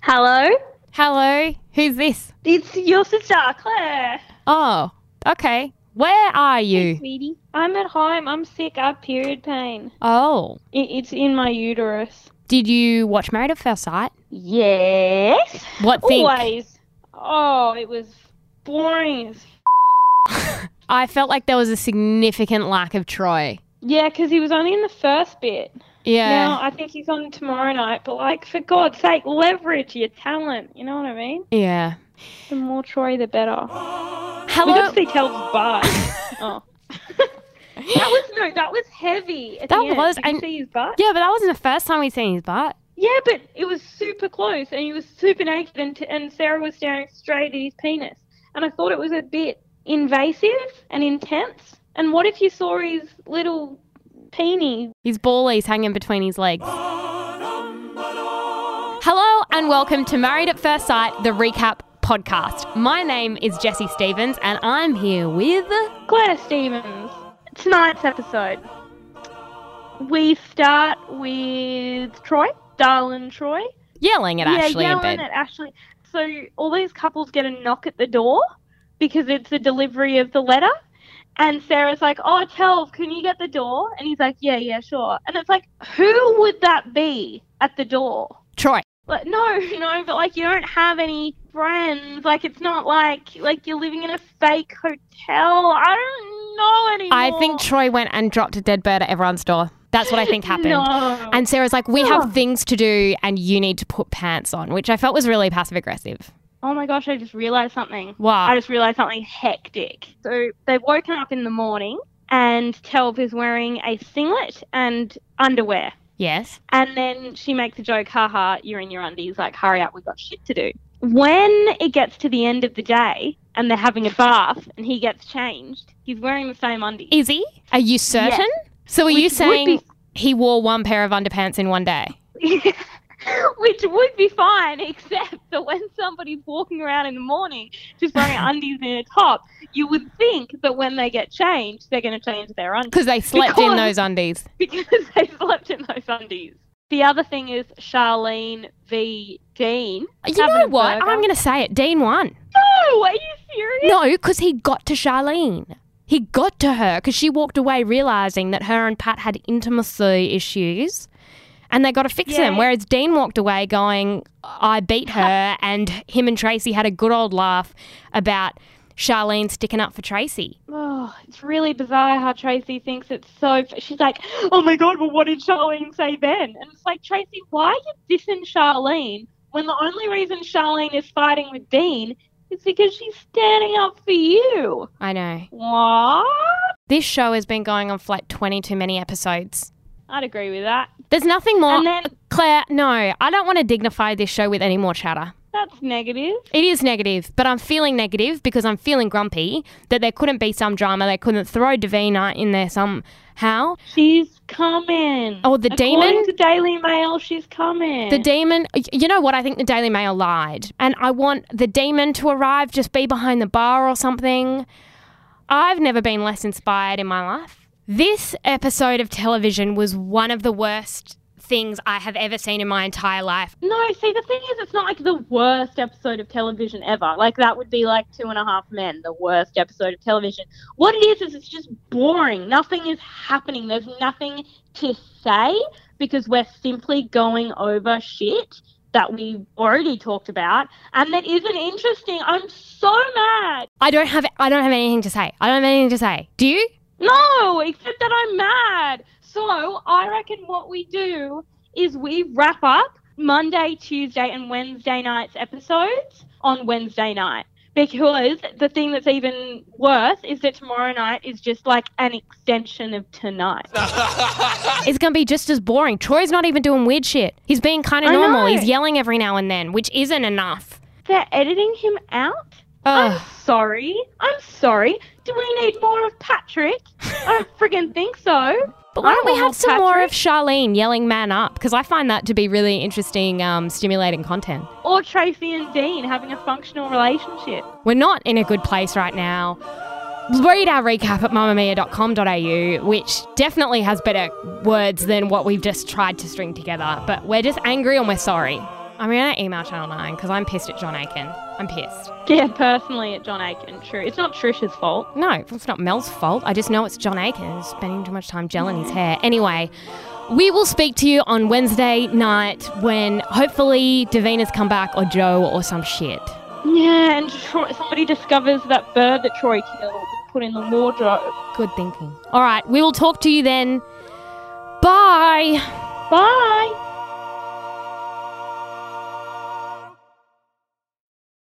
Hello? Hello, who's this? It's your sister, Claire. Oh, okay. Where are Hey, you? sweetie. I'm at home. I'm sick. I have period pain. Oh, It's in my uterus. did you watch Married at First Sight? Yes. What think? Always. Oh, it was boring as I felt like there was a significant lack of Troy. Yeah, because he was only in the first bit. Yeah. Now, I think he's on tomorrow night, but, like, for God's sake, leverage your talent. You know what I mean? Yeah. The more Troy, the better. We got Hello. to see Tel's butt. Oh. That was heavy. At That the end. was, Did you and- see his butt? Yeah, but that wasn't the first time we'd seen his butt. Yeah, but it was super close, and he was super naked, and Sarah was staring straight at his penis. And I thought it was a bit invasive and intense. And what if you saw his little peenie? His ballies hanging between his legs. Hello and welcome to Married at First Sight, the recap podcast. My name is Jessie Stevens and I'm here with... Claire Stevens. Tonight's episode, we start with Troy, darling Troy. Yelling at Ashley in yelling bed. at Ashley. So all these couples get a knock at the door because it's the delivery of the letter. And Sarah's like, oh, Tel, can you get the door? And he's like, yeah, sure. And it's like, who would that be at the door? Troy. Like, no, but like you don't have any friends. Like it's not like you're living in a fake hotel. I don't know anymore. I think Troy went and dropped a dead bird at everyone's door. That's what I think happened. No. And Sarah's like, we have things to do and you need to put pants on, which I felt was really passive aggressive. Oh my gosh, I just realised something. What? I just realised something hectic. So they've woken up in the morning and Telv is wearing a singlet and underwear. Yes. And then she makes a joke, haha, you're in your undies, like, hurry up, we've got shit to do. When it gets to the end of the day and they're having a bath and he gets changed, he's wearing the same undies. Is he? Are you certain? Yes. So are Which you would saying he wore one pair of underpants in one day? Which would be fine, except that when somebody's walking around in the morning just wearing undies and a top, you would think that when they get changed, they're going to change their undies. Because they slept in those undies. Because they slept in those undies. The other thing is Charlene v. Dean. You know what? I'm going to say it. Dean won. No, are you serious? No, because he got to Charlene. He got to her because she walked away realising that her and Pat had intimacy issues and they got to fix them. Whereas Dean walked away going, I beat her, and him and Tracy had a good old laugh about Charlene sticking up for Tracy. Oh, it's really bizarre how Tracy thinks it's so... She's like, oh my God, well, what did Charlene say then? And it's like, Tracy, why are you dissing Charlene when the only reason Charlene is fighting with Dean is because she's standing up for you? I know. What? This show has been going on for like 20 too many episodes. I'd agree with that. There's nothing more. And then... Claire, no, I don't want to dignify this show with any more chatter. That's negative. It is negative, but I'm feeling negative because I'm feeling grumpy that there couldn't be some drama. They couldn't throw Davina in there somehow. She's coming. Oh, the demon? According to Daily Mail, she's coming. The demon, you know what? I think the Daily Mail lied. And I want the demon to arrive, just be behind the bar or something. I've never been less inspired in my life. This episode of television was one of the worst things I have ever seen in my entire life. No, see, the thing is, it's not like the worst episode of television ever. Like, that would be like 2.5 Men, the worst episode of television. What it is it's just boring. Nothing is happening. There's nothing to say because we're simply going over shit that we already talked about and that isn't interesting. I'm so mad. I don't have anything to say. I don't have anything to say. Do you? No, except that I'm mad. So I reckon what we do is we wrap up Monday, Tuesday and Wednesday night's episodes on Wednesday night. Because the thing that's even worse is that tomorrow night is just like an extension of tonight. It's going to be just as boring. Troy's not even doing weird shit. He's being kind of normal. He's yelling every now and then, which isn't enough. They're editing him out? Ugh. I'm sorry. Do we need more of Patrick? I don't friggin' think so. But why don't we have some more of Patrick? Charlene yelling man up? Because I find that to be really interesting, stimulating content. Or Tracy and Dean having a functional relationship. We're not in a good place right now. Read our recap at mamamia.com.au, which definitely has better words than what we've just tried to string together. But we're just angry and we're sorry. I'm going to email Channel 9 because I'm pissed at John Aiken. I'm pissed. Yeah, personally at John Aiken, true. It's not Trish's fault. No, it's not Mel's fault. I just know it's John Aiken who's spending too much time gelling his hair. Anyway, we will speak to you on Wednesday night when hopefully Davina's come back or Joe or some shit. Yeah, and somebody discovers that bird that Troy killed and put in the wardrobe. Good thinking. All right, we will talk to you then. Bye. Bye.